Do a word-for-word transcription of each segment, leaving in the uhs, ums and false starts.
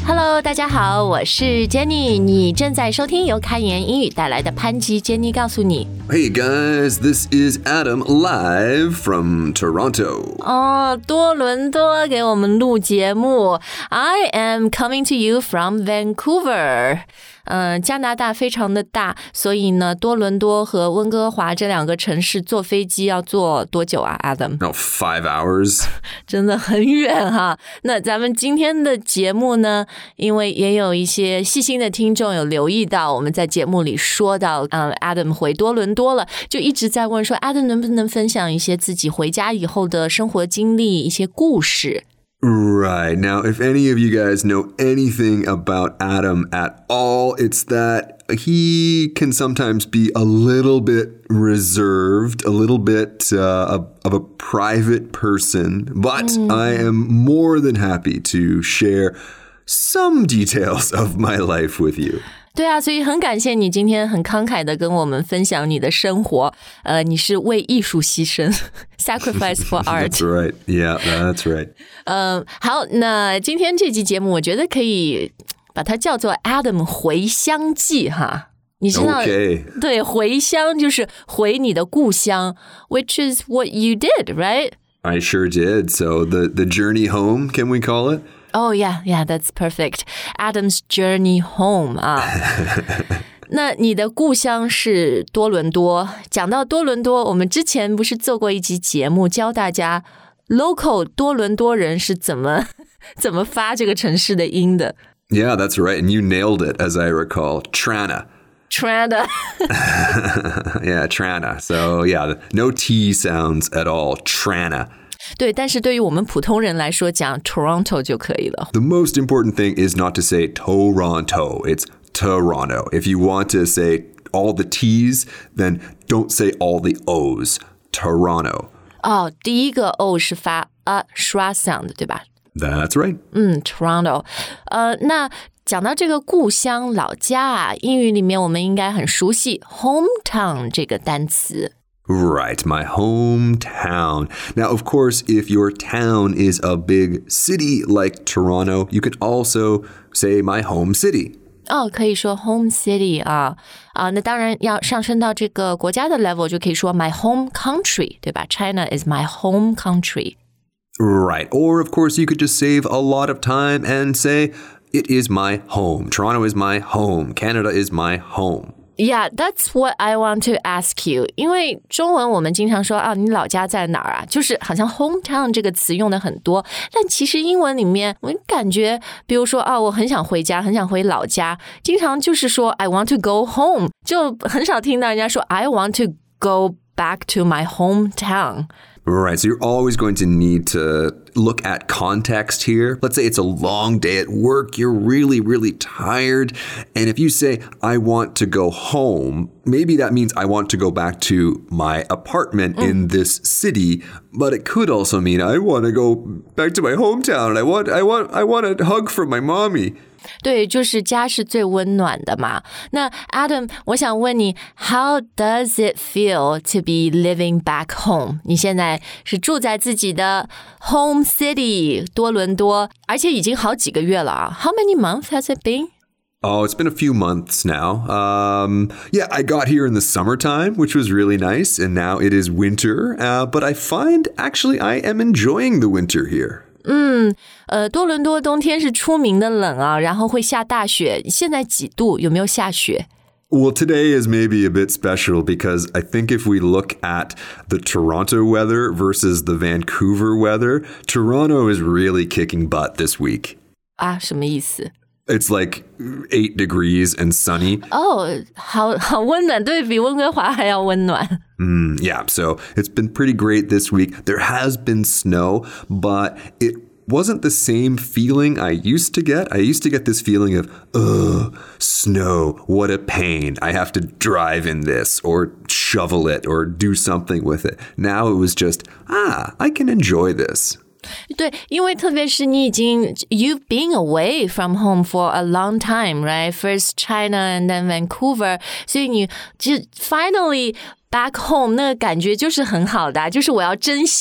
Hello， 大家好，我是 Jenny， 你正在收听由开言英语带来的潘吉 Jenny 告诉你。 Hey guys, this is Adam live from Toronto. 哦，多伦多给我们录节目。I am coming to you from Vancouver. 呃，加拿大非常的大，所以呢，多伦多和温哥华这两个城市坐飞机要坐多久啊 ，Adam？ No, five hours. 真的很远哈。那咱们今天的节目呢，因为也有一些细心的听众有留意到，我们在节目里说到，嗯 ，Adam 回多伦多了，就一直在问说 ，Adam 能不能分享一些自己回家以后的生活经历，一些故事。 Right. Now, if any of you guys know anything about Adam at all, it's that he can sometimes be a little bit reserved, a little bit uh, of a private person, but mm. I am more than happy to share some details of my life with you. 对啊，所以很感谢你今天很慷慨的跟我们分享你的生活。呃，你是为艺术牺牲 ，sacrifice for art. That's right. Yeah, that's right. 嗯，好，那今天这期节目，我觉得可以把它叫做 Adam 回乡记哈。你知道， okay. 对，回乡就是回你的故乡 ，which is what you did, right? I sure did. So the the journey home, can we call it?Oh, yeah, yeah, that's perfect. Adam's journey home 啊。那你的故乡是多伦多。讲到多伦多，我们之前不是做过一集节目，教大家 local 多伦多人是怎么怎么发这个城市的音的。 Yeah, that's right. And you nailed it, as I recall. Trana.Trana. Yeah, Trana. So, yeah, no T sounds at all. Trana. 对，但是对于我们普通人来说，讲 Toronto 就可以了。 The most important thing is not to say Toronto. It's Toronto. If you want to say all the T's, then don't say all the O's. Toronto. 哦，第一个 O 是发 a schwa sound， 对吧？ That's right. 嗯 ，Toronto。呃，那讲到这个故乡老家啊，英语里面我们应该很熟悉 hometown 这个单词。 Right, my hometown. Now, of course, if your town is a big city like Toronto, you could also say my home city. 哦，可以说 home city 啊啊，那当然要上升到这个国家的 level， 就可以说 my home country， 对吧？ China is my home country. Right, or of course, you could just save a lot of time and say it is my home. Toronto is my home. Canada is my home.Yeah, that's what I want to ask you. 因为中文我们经常说啊，你老家在哪儿啊？就是好像 hometown 这个词用的很多，但其实英文里面我感觉，比如说啊，我很想回家，很想回老家，经常就是说 I want to go home， 就很少听到人家说 I want to go back to my hometown.Right, so you're always going to need to look at context here. Let's say it's a long day at work. You're really, really tired. And if you say, I want to go home, maybe that means I want to go back to my apartment mm. in this city. But it could also mean I want to go back to my hometown. I want, I want, I want a hug from my mommy. 对，就是家是最温暖的嘛。那 Adam， 我想问你 ，How does it feel to be living back home？ 你现在是住在自己的 home city 多伦多，而且已经好几个月了啊。How many months has it been?Oh, it's been a few months now. Um, yeah, I got here in the summertime, which was really nice. And now it is winter. Uh, but I find actually I am enjoying the winter here. 嗯，呃，多伦多冬天是出名的冷啊，然后会下大雪。现在几度？有没有下雪？ Well, today is maybe a bit special because I think if we look at the Toronto weather versus the Vancouver weather, Toronto is really kicking butt this week. 啊，什么意思？ It's like eight degrees and sunny. 哦，好好温暖，对比温哥华还要温暖。 Mm, yeah, so it's been pretty great this week. There has been snow, but it wasn't the same feeling I used to get. I used to get this feeling of, ugh, snow, what a pain. I have to drive in this or shovel it or do something with it. Now it was just, ah, I can enjoy this. 对，因为特别是你已经 you've been away from home for a long time, right? First China and then Vancouver. 所以你就 finally back home 那个感觉就是很好的，就是我要珍惜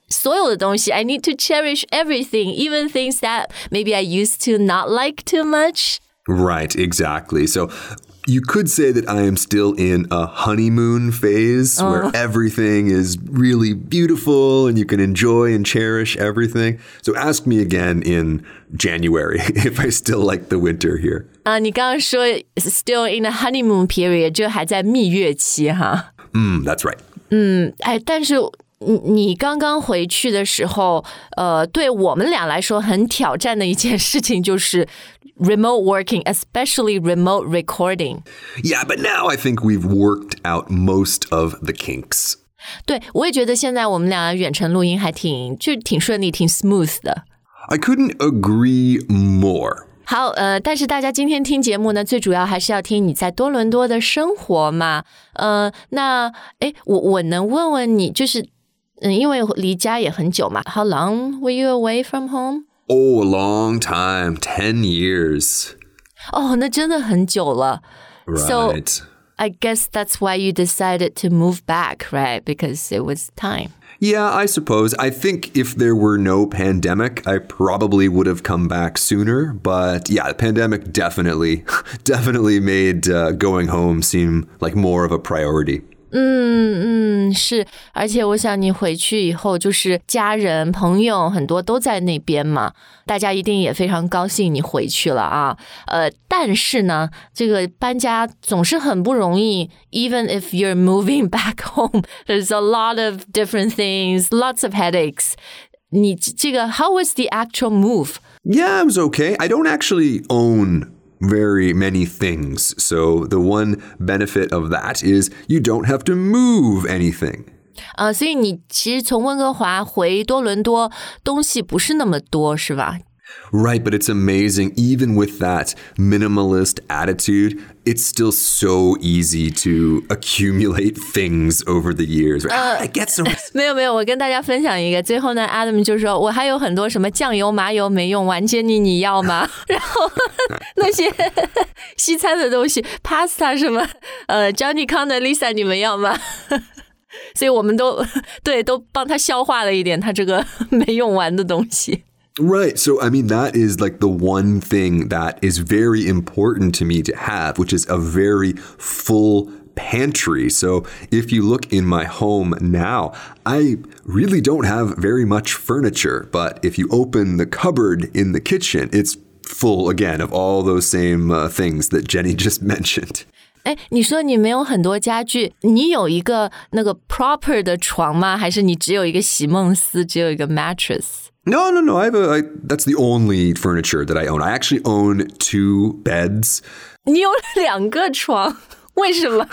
所有的东西 I need to cherish everything, even things that maybe I used to not like too much. Right, exactly. So you could say that I am still in a honeymoon phase oh. where everything is really beautiful and you can enjoy and cherish everything. So ask me again in January if I still like the winter here. 啊，你刚刚说 still in a honeymoon period 就还在蜜月期哈。 Mm, that's right. 嗯，哎，但是你刚刚回去的时候，呃，对我们俩来说很挑战的一件事情就是 remote working, especially remote recording. Yeah, but now I think we've worked out most of the kinks. 对，我也觉得现在我们俩远程录音还挺就挺顺利，挺 smooth 的。 I couldn't agree more. 好，呃，但是大家今天听节目呢，最主要还是要听你在多伦多的生活嘛。呃，那，诶，我我能问问你，就是，嗯，因为离家也很久嘛。How long were you away from home? Oh, a long time, ten years. 哦，那真的很久了。 Right. So, I guess that's why you decided to move back, right? Because it was time. Yeah, I suppose. I think if there were no pandemic, I probably would have come back sooner. But yeah, the pandemic definitely, definitely made uh, going home seem like more of a priority. 嗯嗯，是，而且我想你回去以后，就是家人朋友很多都在那边嘛，大家一定也非常高兴你回去了啊。呃，但是呢，这个搬家总是很不容易 ，even if you're moving back home, there's a lot of different things, lots of headaches. 你这个 how was the actual move? Yeah, it was okay. I don't actually own very many things. So the one benefit of that is you don't have to move anything. 呃，所以你其实从温哥华回多伦多东西不是那么多，是吧？ Right, but it's amazing. Even with that minimalist attitude, it's still so easy to accumulate things over the years. Right? Uh, I get so. 没有没有，我跟大家分享一个。最后呢 ，Adam 就说我还有很多什么酱油、麻油没用完，Jenny你要吗？然后那些西餐的东西 ，pasta 什么，呃 ，Johnny Connor、Lisa 你们要吗？所以我们都对都帮他消化了一点他这个没用完的东西。 Right. So, I mean, that is like the one thing that is very important to me to have, which is a very full pantry. So if you look in my home now, I really don't have very much furniture. But if you open the cupboard in the kitchen, it's full again of all those same uh, things that Jenny just mentioned. 哎，你说你没有很多家具，你有一个那个 proper 的床吗？还是你只有一个席梦思，只有一个 mattress？No, no, no. I have a. I, that's the only furniture that I own. I actually own two beds. 你有两个床，为什么？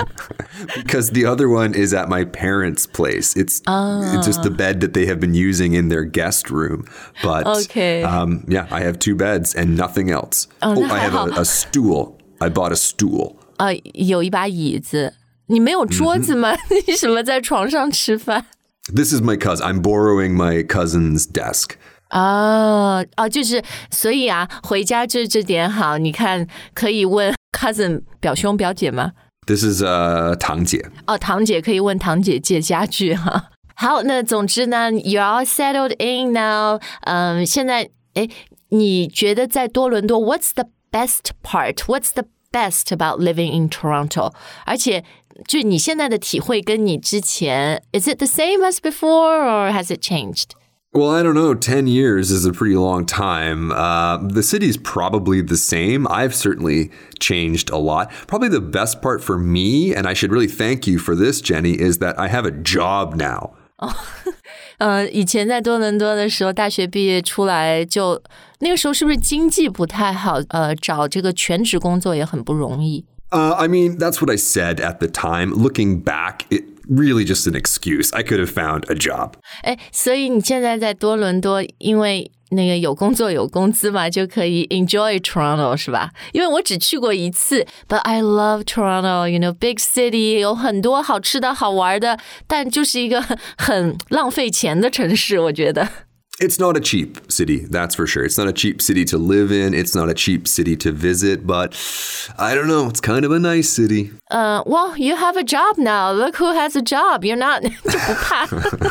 Because the other one is at my parents' place. It's, oh. it's just the bed that they have been using in their guest room. But okay. um, yeah, I have two beds and nothing else. Oh, oh I have a, a stool. I bought a stool. 呃，有一把椅子。你没有桌子吗？ mm-hmm. 你什么在床上吃饭？ This is my cousin. I'm borrowing my cousin's desk. 哦哦，就是所以啊，回家这这点好，你看可以问 cousin 表兄表姐吗？ This is uh 堂姐。 哦，堂姐可以问堂姐借家具哈。好，那总之呢 ，you're all settled in now。嗯，现在哎，你觉得在多伦多 ，what's the best part? What's the best about living in Toronto? 而且就你现在的体会跟你之前 is it the same as before or has it changed? Well, I don't know. Ten years is a pretty long time. Uh, the city's probably the same. I've certainly changed a lot. Probably the best part for me, and I should really thank you for this, Jenny, is that I have a job now. 呃，以前在多伦多的时候，大学毕业出来就那个时候是不是经济不太好？呃，找这个全职工作也很不容易。 Uh, I mean, that's what I said at the time. Looking back, it really just an excuse. I could have found a job. 哎，所以你现在在多伦多，因为那个有工作有工资嘛，就可以 enjoy Toronto 是吧？因为我只去过一次 ，but I love Toronto. You know, big city 有很多好吃的好玩的，但就是一个很浪费钱的城市，我觉得。 It's not a cheap city, that's for sure. It's not a cheap city to live in. It's not a cheap city to visit, but I don't know. It's kind of a nice city. Uh, well, you have a job now. Look who has a job. You're not 就不怕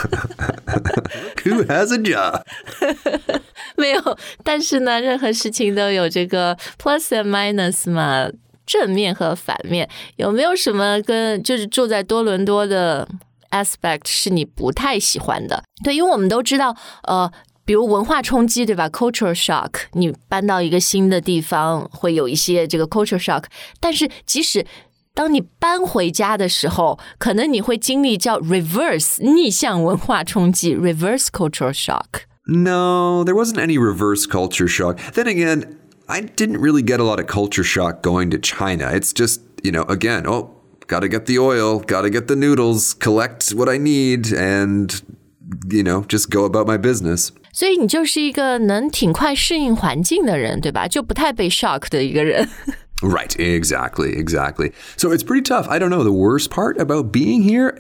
Look who has a job. 没有，但是呢，任何事情都有这个 plus and minus 嘛，正面和反面。有没有什么跟就是住在多伦多的aspect 是你不太喜欢的？对，因为我们都知道，呃，比如文化冲击，对吧 ？cultural shock， 你搬到一个新的地方会有一些这个 cultural shock， 但是即使当你搬回家的时候，可能你会经历叫 reverse 逆向文化冲击 reverse cultural shock。No, there wasn't any reverse culture shock. Then again, I didn't really get a lot of culture shock going to China. It's just, you know, again, oh, got to get the oil, got to get the noodles, collect what I need, and, you know, just go about my business. 所以你就是一个能挺快适应环境的人，对吧？就不太被 shock 的一个人。 Right, exactly, exactly. So it's pretty tough. I don't know. The worst part about being here,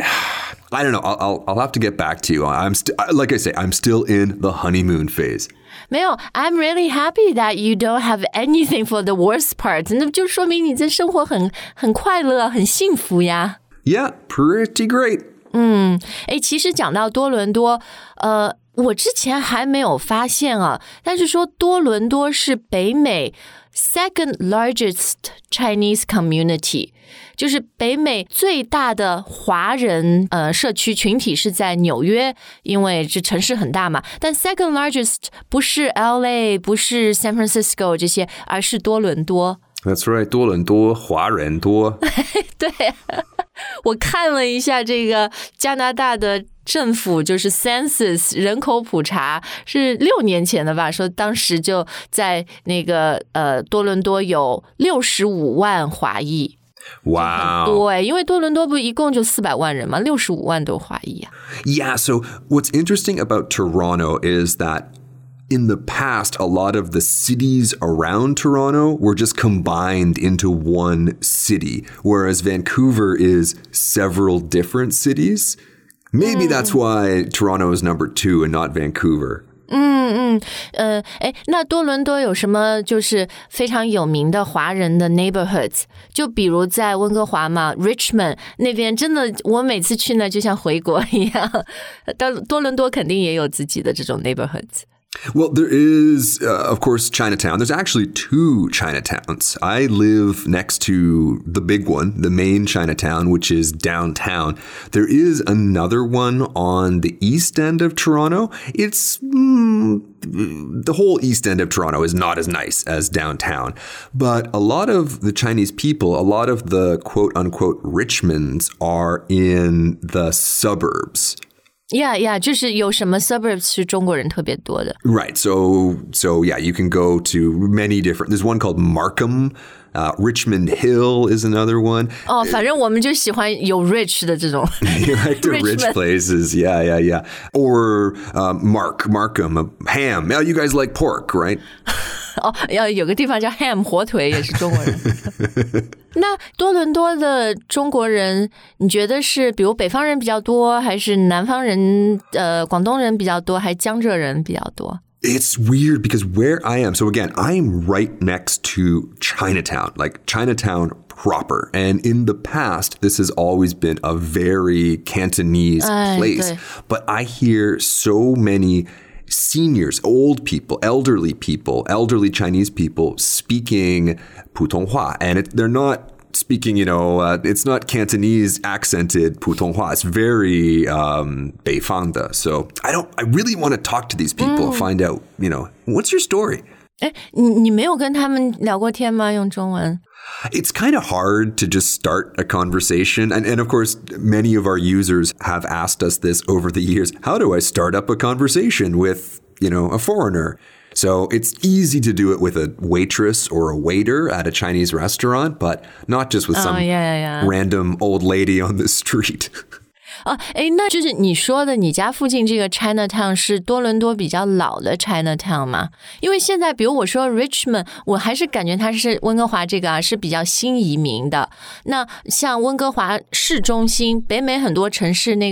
I don't know. I'll, I'll, I'll have to get back to you. I'm st- like I say, I'm still in the honeymoon phase. 没有 I'm really happy that you don't have anything for the worst part. 那就说明你这生活很很快乐，很幸福呀。 Yeah, pretty great. 嗯，诶，其实讲到多伦多，呃，我之前还没有发现啊，但是说多伦多是北美second largest Chinese community， 就是北美最大的华人呃社区群体是在纽约，因为这城市很大嘛。但 second largest 不是 L A， 不是 San Francisco 这些，而是多伦多。 That's right， 多伦多华人多。 对，我看了一下这个加拿大的政府就是 census 人口普查是六年前的吧，说当时就在那个呃多伦多有六十五万华裔。 Wow. 很多欸，因为多伦多不一共就四百万人嘛，六十五万都华裔啊。 Yeah, so what's interesting about Toronto is that in the past, a lot of the cities around Toronto were just combined into one city, whereas Vancouver is several different cities. Maybe mm. that's why Toronto is number two and not Vancouver. 嗯嗯，呃，哎，那多伦多有什么就是非常有名的华人的 neighborhoods？ 就比如在温哥华嘛 ，Richmond 那边真的，我每次去呢就像回国一样。多多伦多肯定也有自己的这种 neighborhoods。 Well, there is, uh, of course, Chinatown. There's actually two Chinatowns. I live next to the big one, the main Chinatown, which is downtown. There is another one on the east end of Toronto. It's mm, the whole east end of Toronto is not as nice as downtown. But a lot of the Chinese people, a lot of the quote unquote Richmonds are in the suburbs.Yeah, yeah, 就是有什么 suburbs 是中国人特别多的。 Right. So, so yeah, you can go to many different. There's one called Markham. Uh, Richmond Hill is another one. 哦，反正我们就喜欢有 rich 的这种。 You like the rich places. Yeah, yeah, yeah. Or uh, Mark, Markham, uh, ham. Now you guys like pork, right? 哦，要有个地方叫 ham 火腿也是中国人。那多伦多的中国人，你觉得是比如北方人比较多，还是南方人呃广东人比较多，还是江浙人比较多 ？It's weird because where I am, so again, I'm right next to Chinatown, like Chinatown proper. And in the past, this has always been a very Cantonese place. But I hear so many seniors, old people, elderly people, elderly Chinese people speaking 普通话. And it, they're not speaking, you know, uh, it's not Cantonese accented 普通话. It's very um, 北方的. So I don't, I really want to talk to these people, mm. find out, you know, what's your story? 哎，你你没有跟他们聊过天吗？用中文？ It's kind of hard to just start a conversation. And, and of course, many of our users have asked us this over the years. How do I start up a conversation with, you know, a foreigner? So it's easy to do it with a waitress or a waiter at a Chinese restaurant, but not just with some oh, yeah, yeah, yeah. random old lady on the street. 哦，哎，那就是你说的，你家附近这个 Chinatown 是多伦多比较老的 Chinatown 吗？因为现在，比如我说 Richmond， 我还是感觉它是温哥华这个啊是比较新移民的。那像温哥华市中心，北美很多城市那个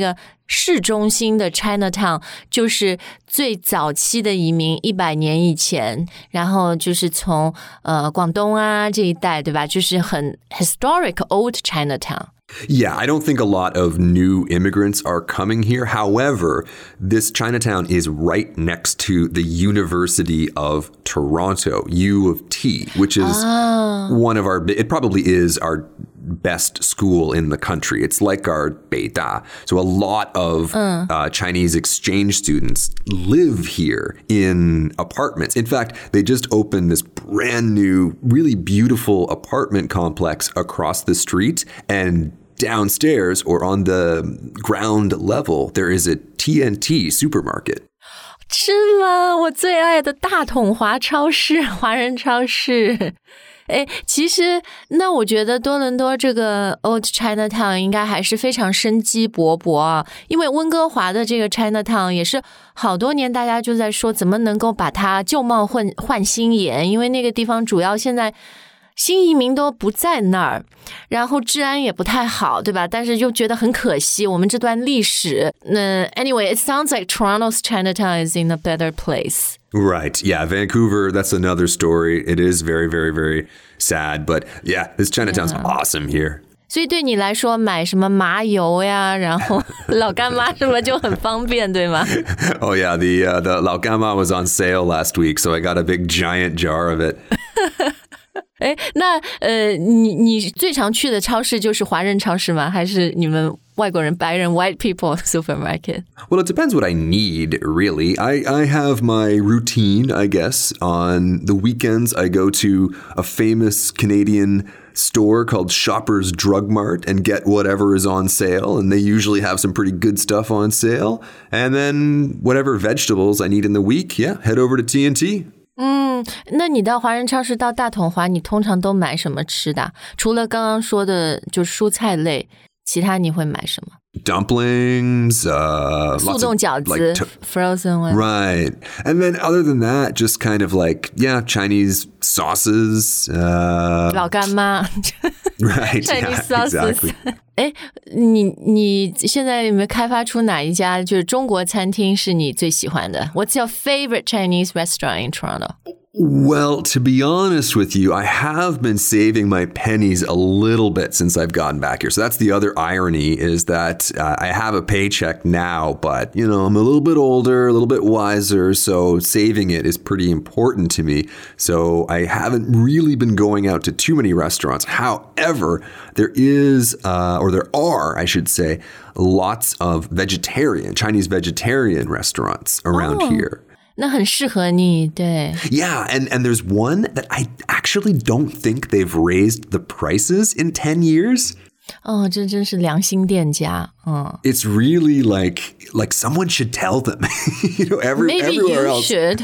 市中心的 Chinatown 就是最早期的移民一百年以前，然后就是从呃广东啊这一带，对吧？就是很 historic old Chinatown。Yeah, I don't think a lot of new immigrants are coming here. However, this Chinatown is right next to the University of Toronto, U of T, which is oh. one of our, it probably is our best school in the country. It's like our Beida. So a lot of uh. Uh, Chinese exchange students live here in apartments. In fact, they just opened this brand new, really beautiful apartment complex across the street, and downstairs or on the ground level, there is a T N T supermarket. 是吗？我最爱的大统华超市，华人超市。诶，其实那我觉得多伦多这个 Old Chinatown 应该还是非常生机勃勃啊，因为温哥华的这个 Chinatown 也是好多年大家就在说怎么能够把它旧貌换换新颜，因为那个地方主要现在新移民都不在那儿，然后治安也不太好，对吧？但是又觉得很可惜，我们这段历史。那 anyway, it sounds like Toronto's Chinatown is in a better place. Right. Yeah. Vancouver, that's another story. It is very, very, very sad. But yeah, this Chinatown's yeah. awesome here. 所以对你来说买什么麻油呀，然后老干妈什么就很方便，对吗？ Oh yeah, the, uh, the 老干妈 was on sale last week, so I got a big giant jar of it. 哎，那呃，你你最常去的超市就是华人超市吗？还是你们外国人白人 white people supermarket? Well, it depends what I need, really. I, I have my routine, I guess. On the weekends, I go to a famous Canadian store called Shoppers Drug Mart and get whatever is on sale. And they usually have some pretty good stuff on sale. And then whatever vegetables I need in the week, yeah, head over to T N T. 嗯，那你到华人超市到大统华，你通常都买什么吃的？除了刚刚说的就蔬菜类，其他你会买什么？ Dumplings, uh, 速冻饺子 like to- frozen one. Right. And then other than that, just kind of like, yeah, Chinese sauces. Uh, 老干妈 Right, Chinese yeah, sauces. exactly. 哎，你你现在有没有开发出哪一家就是中国餐厅是你最喜欢的？ What's your favorite Chinese restaurant in Toronto? Well, to be honest with you, I have been saving my pennies a little bit since I've gotten back here. So that's the other irony is that uh, I have a paycheck now, but, you know, I'm a little bit older, a little bit wiser. So saving it is pretty important to me. So I haven't really been going out to too many restaurants. However, there is, uh, or there are, I should say, lots of vegetarian, Chinese vegetarian restaurants around oh. here. 那很适合你，对。 Yeah, and, and there's one that I actually don't think they've raised the prices in ten years. 哦，这真是良心店家，嗯。 It's really like like someone should tell them. you know, every, Maybe everywhere you else. should,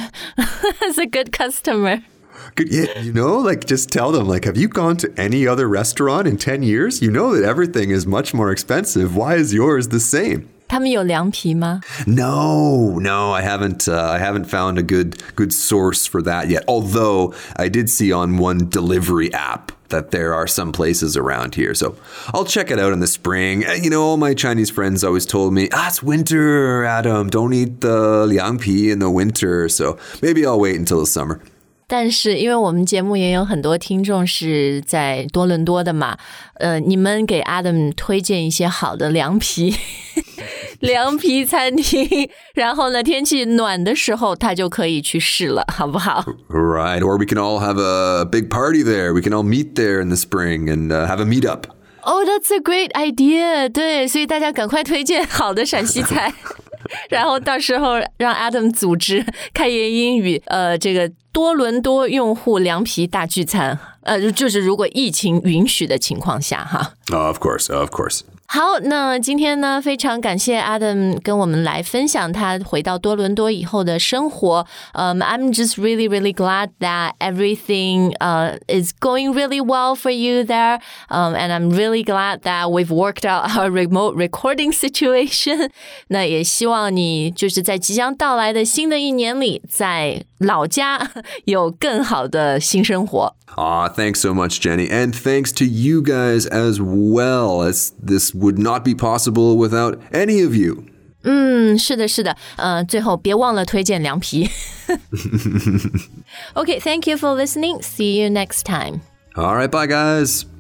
as a good customer. Good, yeah, you know, like just tell them, like, have you gone to any other restaurant in ten years? You know that everything is much more expensive. Why is yours the same? 他们有凉皮吗？ No, no, I haven't. Uh, I haven't found a good good source for that yet. Although I did see on one delivery app that there are some places around here, so I'll check it out in the spring. You know, all my Chinese friends always told me, "Ah, it's winter, Adam. Don't eat the liang pi in the winter." So maybe I'll wait until the summer. 但是因为我们节目也有很多听众是在多伦多的嘛，呃，你们给 Adam 推荐一些好的凉皮凉皮餐厅，然后呢天气暖的时候他就可以去试了，好不好？ Right, or we can all have a big party there. We can all meet there in the spring and uh, have a meetup. Oh, that's a great idea. 对，所以大家赶快推荐好的陕西菜然后到时候让 Adam 组织开言英语呃，这个多伦多用户凉皮大聚餐，呃，就是如果疫情允许的情况下哈。 Oh, of course, of course. 好，那今天呢非常感谢 Adam 跟我们来分享他回到多伦多以后的生活。um, I'm just really really glad that everything uh, is going really well for you there, um, and I'm really glad that we've worked out our remote recording situation. 那也希望你就是在即将到来的新的一年里在老家有更好的新生活。 Aw, thanks so much, Jenny. And thanks to you guys as well, as this would not be possible without any of you. 嗯，是的，是的，呃，最后别忘了推荐凉皮。Okay, thank you for listening. See you next time. All right, bye guys.